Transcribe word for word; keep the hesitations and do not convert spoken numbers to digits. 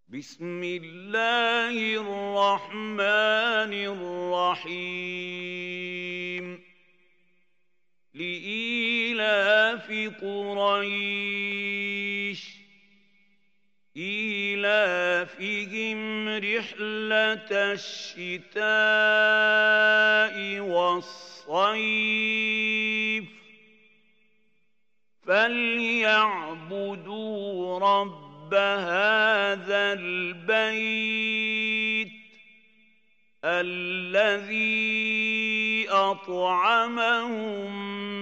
بسم الله الرحمن الرحيم لإيلاف قريش إيلافهم رحلة الشتاء والصيف فليعبدوا رب هذا البيت الذي أطعمهم